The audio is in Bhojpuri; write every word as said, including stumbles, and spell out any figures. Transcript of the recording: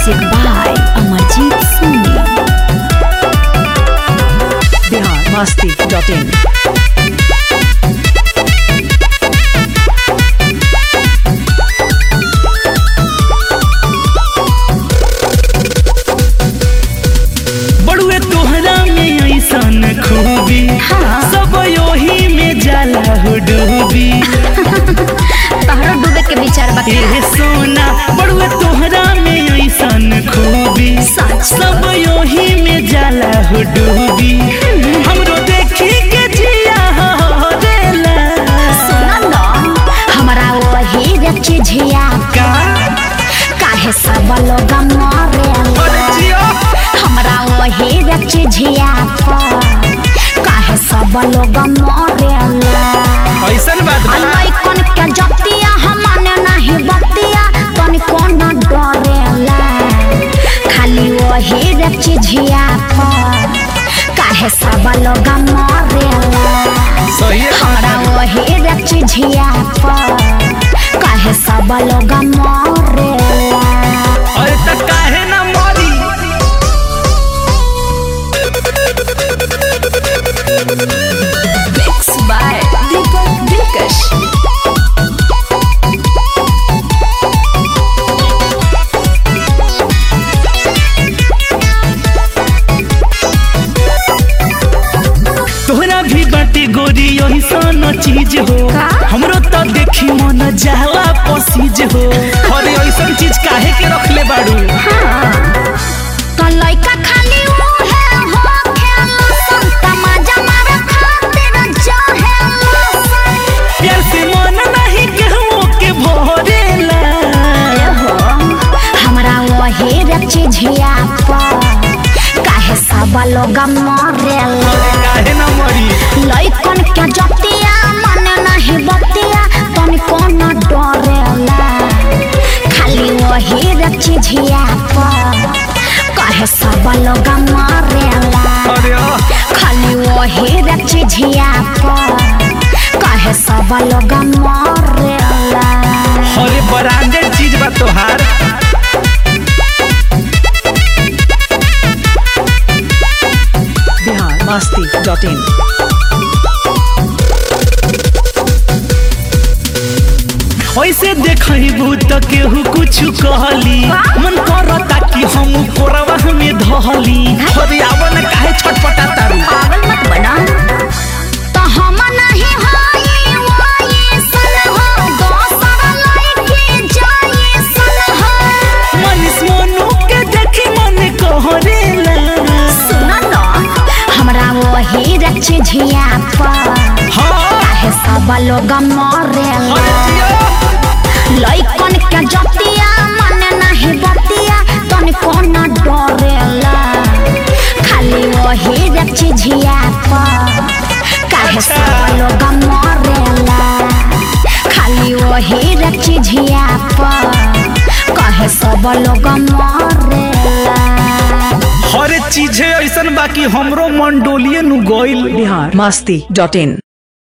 Music by Amarjeet Soni. Bihar Masti dot in. बड़ुए तोहरा में ऐसन खूबी सब योही में जाला हो डूबी। तहरा डूबे के विचार बता ए सोना बड़ुए तोहरा में ऐसन खूबी सब योही में जाला हो डूबी। हमरो देखी के जिया हो देला। सुना ना हमरा वही रे चिझिया का काहे सब लोग मरेला। अरे जियो हमरा वही रे चिझिया काहे सब लोग मरेला। ऐसन बात बा। लइकन के जतिया हमने नहीं बतिया तनी कोन डरेला। खाली वही रे चिझिया काहे सब लोग मरेला। सही है हमरा वही रे चिझिया काहे सब लोग मरेला। अरे त काहे ना मरी। Mix by Deepak Dilkash. तोहरा भी बाटे गोरी ऐसन चीज हो हमरो तो देखी मन जाला पसीज हो। अरे ऐसन चीज काहे के रखले बाड़ू। तो लइका खाली उहे हो खेला संता मजा मारे खातिर जहेला सन। प्यार से मन नहीं केहू के भरेला। हो हमरा वही रे चिझिया काहे सब लोग मरेला। काहे ना मरी। लइकन के जतिया मन नहीं बतिया तनी कोन डरेला। खाली वही रे चिझिया काहे सब लोग मरेला। अरे आ, खाली वही रे चिझिया काहे सब लोग मरेला। अरे ब्रांडेड चीज बा तोहार। Bihar Masti dot in. ऐसे देखबू तो केहू कुछ कहली मन करता कि हम कोरवा में धहली। अरे आवन काहे छटपटा तारू। पागल मत बना तो हम नहीं हाई वाई सन हो दोसर लइके जाई सन हो। मनीष मोनू के देखी मन कहरेला। सुना ना हमरा वही रे चिझिया हाँ काहे सब लोग मरेला। अरे जियो लइकन के जतिया मन नहीं बतिया तनी कोन डरेला। खाली वही रे चिझिया काहे सब लोग मरेला। खाली वही रे चिझिया काहे सब लोग मरेला। हर चीज ऐसन बाकी हमरो मन डोलिए नु गइल। बिहार मस्ती डॉट इन।